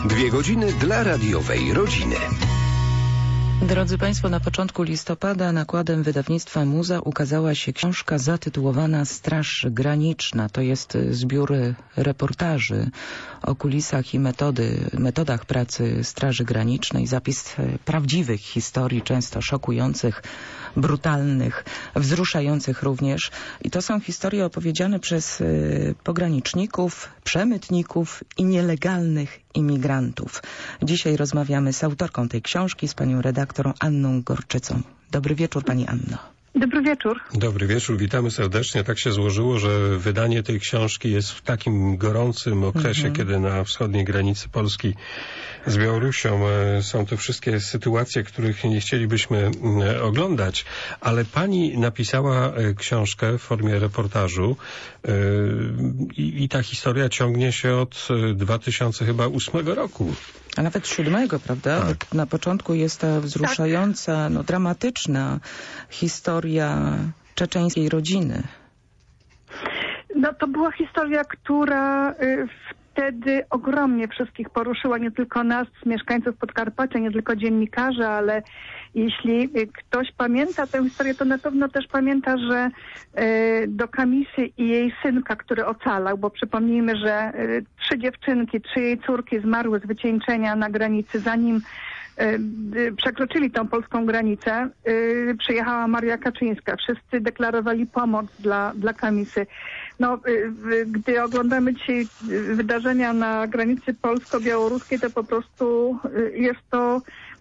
2 godziny dla radiowej rodziny. Drodzy Państwo, na początku listopada nakładem wydawnictwa Muza ukazała się książka zatytułowana Straż Graniczna. To jest zbiór reportaży o kulisach i metodach pracy Straży Granicznej, zapis prawdziwych historii, często szokujących, brutalnych, wzruszających również. I to są historie opowiedziane przez pograniczników, przemytników i nielegalnych imigrantów. Dzisiaj rozmawiamy z autorką tej książki, z panią redaktor Anną Gorczycą. Dobry wieczór, pani Anno. Dobry wieczór. Dobry wieczór, witamy serdecznie. Tak się złożyło, że wydanie tej książki jest w takim gorącym okresie, kiedy na wschodniej granicy Polski z Białorusią są te wszystkie sytuacje, których nie chcielibyśmy oglądać, ale pani napisała książkę w formie reportażu i ta historia ciągnie się od 2008 roku. A nawet 7, prawda? Tak. Na początku jest ta wzruszająca, dramatyczna historia czeczeńskiej rodziny. No to była historia, która wtedy ogromnie wszystkich poruszyła, nie tylko nas, mieszkańców Podkarpacia, nie tylko dziennikarzy, ale jeśli ktoś pamięta tę historię, to na pewno też pamięta, że do Kamisy i jej synka, który ocalał, bo przypomnijmy, że 3 dziewczynki, 3 jej córki zmarły z wycieńczenia na granicy, zanim przekroczyli tą polską granicę, przyjechała Maria Kaczyńska. Wszyscy deklarowali pomoc dla Kamisy. No, gdy oglądamy dzisiaj wydarzenia na granicy polsko-białoruskiej, to po prostu jest to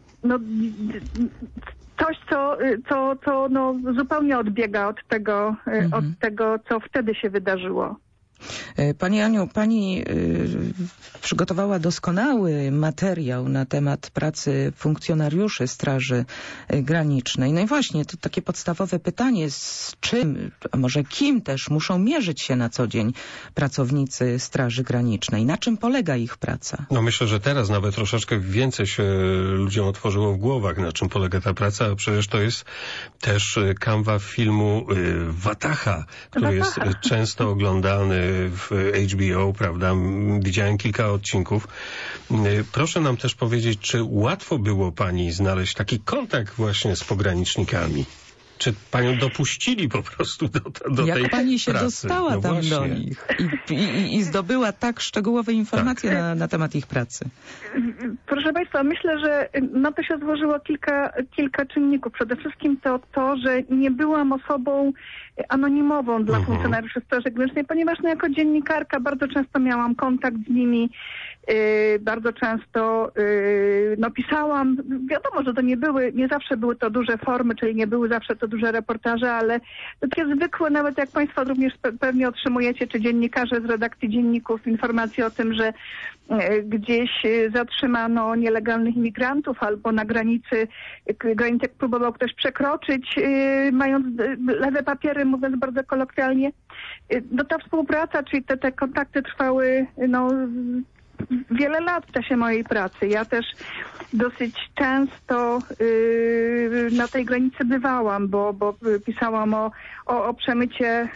coś, co zupełnie odbiega od tego, co wtedy się wydarzyło. Pani Aniu, pani przygotowała doskonały materiał na temat pracy funkcjonariuszy Straży Granicznej. No i właśnie, to takie podstawowe pytanie, z czym, a może kim też muszą mierzyć się na co dzień pracownicy Straży Granicznej? Na czym polega ich praca? No myślę, że teraz nawet troszeczkę więcej się ludziom otworzyło w głowach, na czym polega ta praca, a przecież to jest też kanwa filmu Wataha, który jest często oglądany w HBO, prawda? Widziałem kilka odcinków. Proszę nam też powiedzieć, czy łatwo było pani znaleźć taki kontakt właśnie z pogranicznikami? Czy panią dopuścili po prostu do tej pracy? Jak pani się dostała tam właśnie do nich i zdobyła tak szczegółowe informacje na temat ich pracy? Proszę państwa, myślę, że na to się złożyło kilka czynników. Przede wszystkim to, że nie byłam osobą anonimową dla funkcjonariuszy Straży Granicznej, ponieważ jako dziennikarka bardzo często miałam kontakt z nimi, bardzo często pisałam. Wiadomo, że to nie zawsze były to duże formy, czyli nie były zawsze to duże reportaże, ale to takie zwykłe, nawet jak państwo również pewnie otrzymujecie, czy dziennikarze z redakcji dzienników, informacje o tym, że gdzieś zatrzymano nielegalnych imigrantów albo na granicę próbował ktoś przekroczyć, mając lewe papiery, mówiąc bardzo kolokwialnie. No ta współpraca, czyli te kontakty trwały wiele lat w czasie mojej pracy. Ja też dosyć często na tej granicy bywałam, bo pisałam o przemycie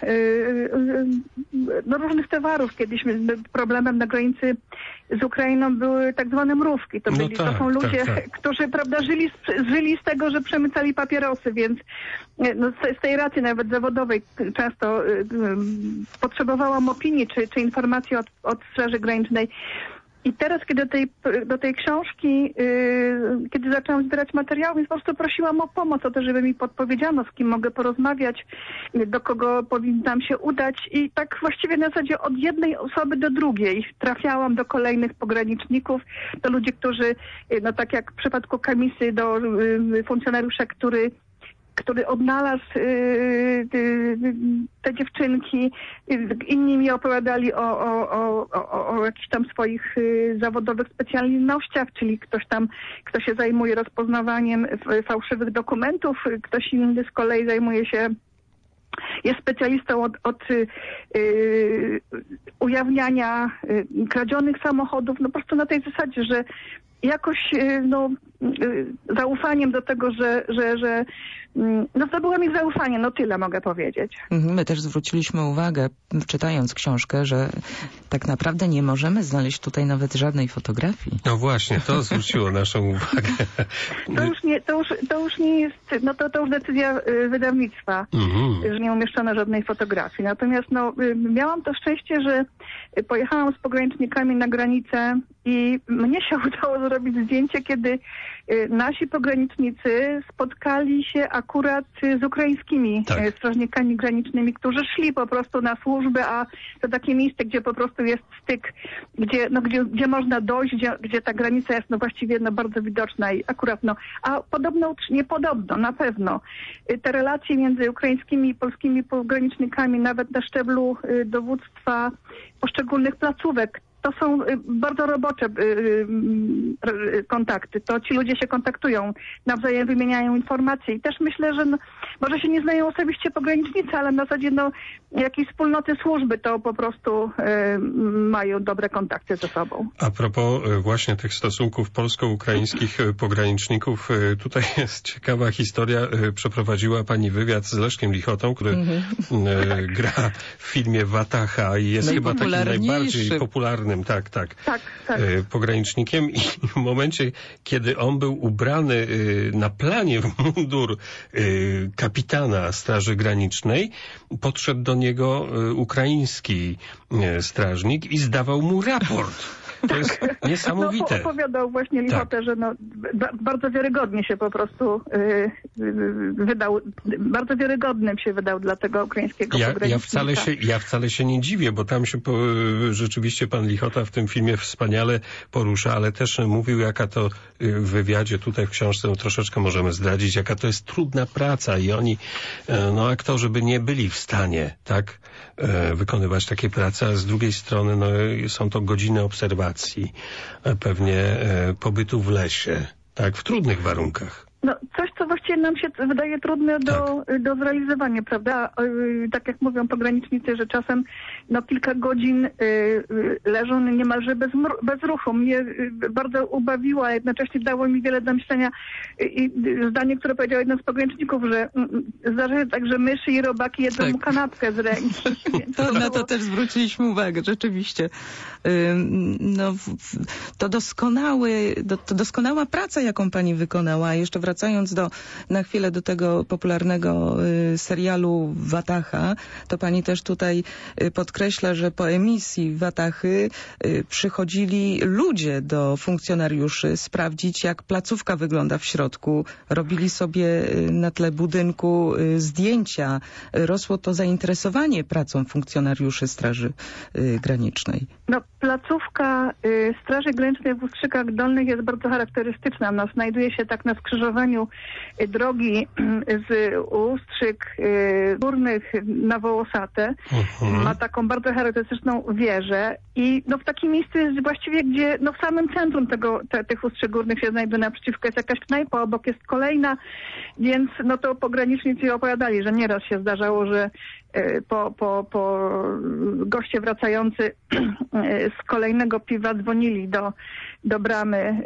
różnych towarów. Kiedyś problemem na granicy z Ukrainą były tak zwane mrówki. To są ludzie, którzy, prawda, żyli z tego, że przemycali papierosy, więc z tej racji nawet zawodowej często potrzebowałam opinii czy informacji od Straży Granicznej. I teraz, kiedy do tej książki, kiedy zaczęłam zbierać materiały, więc po prostu prosiłam o pomoc, o to, żeby mi podpowiedziano, z kim mogę porozmawiać, do kogo powinnam się udać. I tak właściwie na zasadzie od jednej osoby do drugiej trafiałam do kolejnych pograniczników, do ludzi, którzy, tak jak w przypadku Kamisy, do funkcjonariusza, który odnalazł te dziewczynki. Inni mi opowiadali o jakichś tam swoich zawodowych specjalnościach, czyli kto się zajmuje rozpoznawaniem fałszywych dokumentów, ktoś inny z kolei jest specjalistą od ujawniania kradzionych samochodów. Po prostu na tej zasadzie, że jakoś zaufaniem do tego, że no zdobyłam ich zaufanie, no tyle mogę powiedzieć. My też zwróciliśmy uwagę, czytając książkę, że tak naprawdę nie możemy znaleźć tutaj nawet żadnej fotografii. No właśnie, to zwróciło naszą uwagę. To już nie jest, no to już decyzja wydawnictwa, że nie umieszczono żadnej fotografii. Natomiast no, miałam to szczęście, że pojechałam z pogranicznikami na granicę i mnie się udało zrobić zdjęcie, kiedy nasi pogranicznicy spotkali się akurat z ukraińskimi strażnikami granicznymi, którzy szli po prostu na służbę, a to takie miejsce, gdzie po prostu jest styk, gdzie można dojść, gdzie ta granica jest no właściwie no bardzo widoczna i akurat no, a podobno, nie podobno, na pewno te relacje między ukraińskimi i polskimi pogranicznikami, nawet na szczeblu dowództwa poszczególnych placówek, to są bardzo robocze kontakty. To ci ludzie się kontaktują, nawzajem wymieniają informacje i też myślę, że no, może się nie znają osobiście pogranicznicy, ale na zasadzie no, jakiejś wspólnoty służby to po prostu mają dobre kontakty ze sobą. A propos właśnie tych stosunków polsko-ukraińskich pograniczników, tutaj jest ciekawa historia. Przeprowadziła pani wywiad z Leszkiem Lichotą, który gra w filmie Wataha i jest chyba takim najbardziej popularnym tak, pogranicznikiem i w momencie, kiedy on był ubrany na planie w mundur kapitana Straży Granicznej, podszedł do niego ukraiński strażnik i zdawał mu raport. To jest niesamowite. No, opowiadał właśnie Lichotę, że no, bardzo wiarygodnie się po prostu wydał, bardzo wiarygodnym się wydał dla tego ukraińskiego pogranicznika. Ja wcale się nie dziwię, bo tam się rzeczywiście pan Lichota w tym filmie wspaniale porusza, ale też mówił, jaka to w wywiadzie tutaj w książce troszeczkę możemy zdradzić, jaka to jest trudna praca i oni, no aktorzy by nie byli w stanie tak wykonywać takie prace, a z drugiej strony no, są to godziny obserwacji, pewnie pobytu w lesie, tak, w trudnych warunkach. No, coś, co właściwie nam się wydaje trudne do zrealizowania, prawda? Tak jak mówią pogranicznicy, że czasem no, kilka godzin leżą niemalże bez ruchu. Mnie bardzo ubawiło, a jednocześnie dało mi wiele do myślenia i zdanie, które powiedział jeden z pograniczników, że zdarza się tak, że myszy i robaki jedzą mu kanapkę z ręki. Na to też zwróciliśmy uwagę, rzeczywiście. No, to doskonała praca, jaką pani wykonała. Jeszcze wracając na chwilę do tego popularnego serialu Wataha, to pani też tutaj podkreśla, że po emisji Watachy przychodzili ludzie do funkcjonariuszy sprawdzić, jak placówka wygląda w środku. Robili sobie na tle budynku zdjęcia. Rosło to zainteresowanie pracą funkcjonariuszy Straży Granicznej. No, placówka Straży Granicznej w Ustrzykach Dolnych jest bardzo charakterystyczna. Ona znajduje się tak na skrzyżowaniu drogi z Ustrzyk Górnych na Wołosate. Ma taką bardzo charakterystyczną wieżę i no, w takim miejscu jest właściwie, gdzie no, w samym centrum tych Ustrzyk Górnych się znajduje, naprzeciwko jest jakaś knajpa, obok jest kolejna, więc no to pogranicznicy opowiadali, że nieraz się zdarzało, że po goście wracający z kolejnego piwa dzwonili do bramy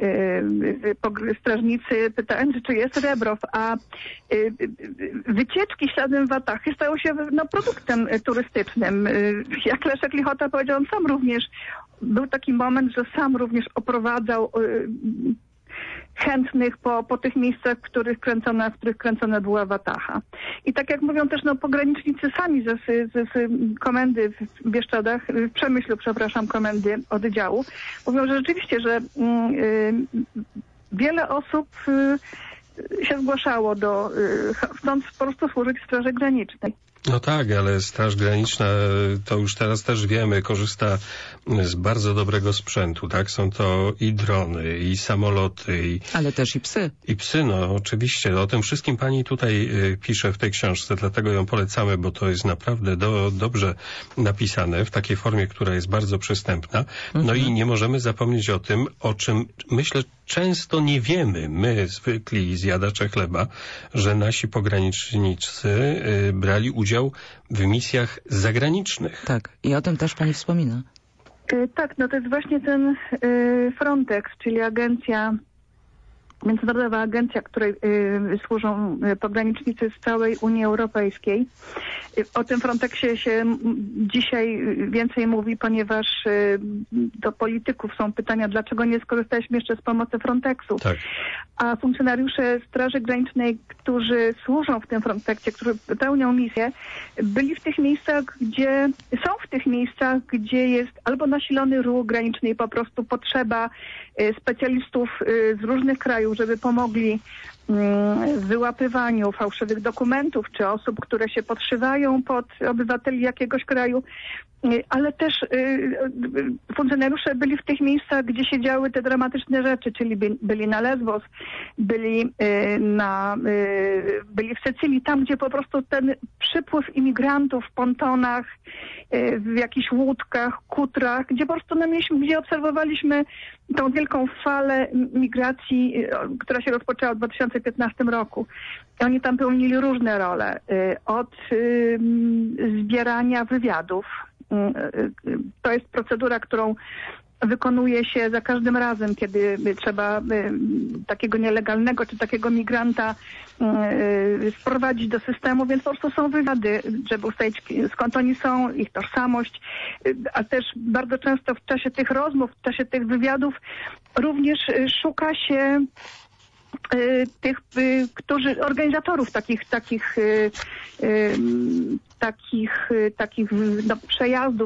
strażnicy, pytając, czy jest Rebrow, a wycieczki śladem Watachy stały się no, produktem turystycznym. Jak Leszek Lichota powiedział, on sam również, był taki moment, że sam również oprowadzał chętnych po tych miejscach, w których kręcona była Wataha. I tak jak mówią też no, pogranicznicy sami z komendy w Bieszczadach, w Przemyślu, komendy oddziału, mówią, że rzeczywiście, że wiele osób się zgłaszało chcąc po prostu służyć w Straży Granicznej. No tak, ale Straż Graniczna, to już teraz też wiemy, korzysta z bardzo dobrego sprzętu, tak? Są to i drony, i samoloty. Ale też i psy. I psy, no oczywiście. O tym wszystkim pani tutaj pisze w tej książce, dlatego ją polecamy, bo to jest naprawdę dobrze napisane w takiej formie, która jest bardzo przystępna. No i nie możemy zapomnieć o tym, o czym myślę często nie wiemy, my zwykli zjadacze chleba, że nasi pogranicznicy brali udział w misjach zagranicznych. Tak, i o tym też pani wspomina. Tak, no to jest właśnie ten Frontex, czyli agencja międzynarodowa agencja, której służą pogranicznicy z całej Unii Europejskiej. O tym Frontexie się dzisiaj więcej mówi, ponieważ do polityków są pytania, dlaczego nie skorzystaliśmy jeszcze z pomocy Frontexu. Tak. A funkcjonariusze Straży Granicznej, którzy służą w tym Frontexie, którzy pełnią misję, byli w tych miejscach, gdzie jest albo nasilony ruch graniczny i po prostu potrzeba specjalistów z różnych krajów, żeby pomogli w wyłapywaniu fałszywych dokumentów, czy osób, które się podszywają pod obywateli jakiegoś kraju, ale też funkcjonariusze byli w tych miejscach, gdzie się działy te dramatyczne rzeczy, czyli byli na Lesbos, byli w Sycylii, tam gdzie po prostu ten przypływ imigrantów w pontonach, w jakichś łódkach, kutrach, gdzie po prostu gdzie obserwowaliśmy tą wielką falę migracji, która się rozpoczęła w 2015 roku. I oni tam pełnili różne role. Od zbierania wywiadów. To jest procedura, którą wykonuje się za każdym razem, kiedy trzeba takiego nielegalnego czy takiego migranta wprowadzić do systemu, więc po prostu są wywiady, żeby ustalić, skąd oni są, ich tożsamość, a też bardzo często w czasie tych rozmów, w czasie tych wywiadów również szuka się tych, organizatorów takich przejazdów,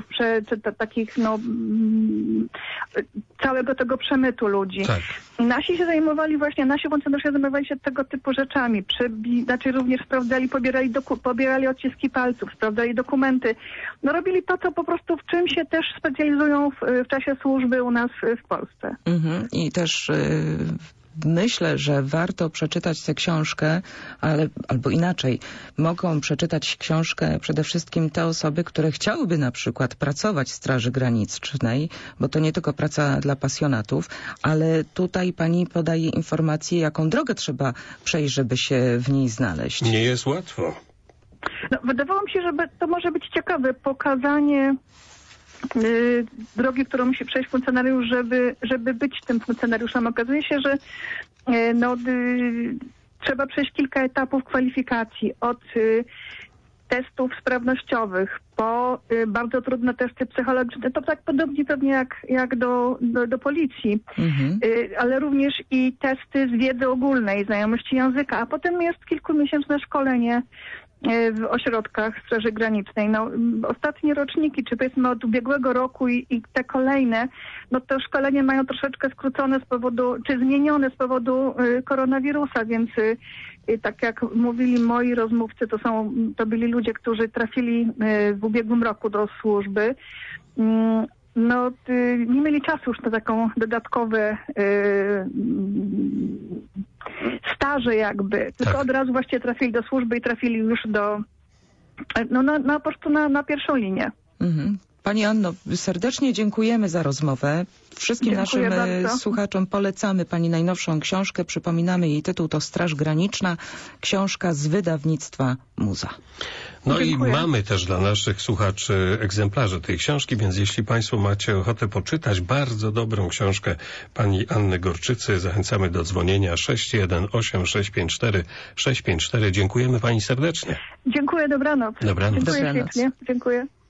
całego tego przemytu ludzi. Tak. Nasi funkcjonariusze zajmowali się tego typu rzeczami. Również sprawdzali, pobierali odciski palców, sprawdzali dokumenty. Robili to, co po prostu w czym się też specjalizują w czasie służby u nas w Polsce. I też myślę, że warto przeczytać tę książkę, albo inaczej, mogą przeczytać książkę przede wszystkim te osoby, które chciałyby na przykład pracować w Straży Granicznej, bo to nie tylko praca dla pasjonatów, ale tutaj pani podaje informację, jaką drogę trzeba przejść, żeby się w niej znaleźć. Nie jest łatwo. Wydawało mi się, że to może być ciekawe pokazanie drogi, którą musi przejść funkcjonariusz, żeby być tym funkcjonariuszem. Okazuje się, że trzeba przejść kilka etapów kwalifikacji. Od testów sprawnościowych po bardzo trudne testy psychologiczne. To tak podobnie pewnie jak do policji. Ale również i testy z wiedzy ogólnej, znajomości języka, a potem jest kilkumiesięczne szkolenie w ośrodkach Straży Granicznej. Ostatnie roczniki, czy powiedzmy od ubiegłego roku i te kolejne, to szkolenie mają troszeczkę skrócone zmienione z powodu koronawirusa, więc tak jak mówili moi rozmówcy, to byli ludzie, którzy trafili w ubiegłym roku do służby. Nie mieli czasu już na taką dodatkowe staże jakby, tylko od razu właściwie trafili do służby i trafili już po prostu na pierwszą linię. Pani Anno, serdecznie dziękujemy za rozmowę. Wszystkim naszym słuchaczom polecamy pani najnowszą książkę. Przypominamy, jej tytuł to Straż Graniczna, książka z wydawnictwa Muza. Dziękuję. I mamy też dla naszych słuchaczy egzemplarze tej książki, więc jeśli państwo macie ochotę poczytać bardzo dobrą książkę pani Anny Gorczycy, zachęcamy do dzwonienia 618 654 654. Dziękujemy pani serdecznie. Dziękuję, dobranoc. Dobranoc. Dziękuję ślicznie. Dziękuję.